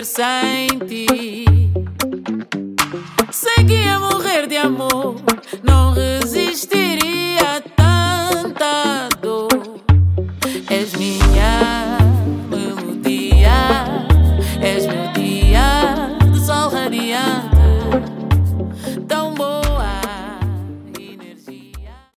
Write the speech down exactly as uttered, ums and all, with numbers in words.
sem ti. Sei que ia morrer de amor, não resistiria a tanta dor. És minha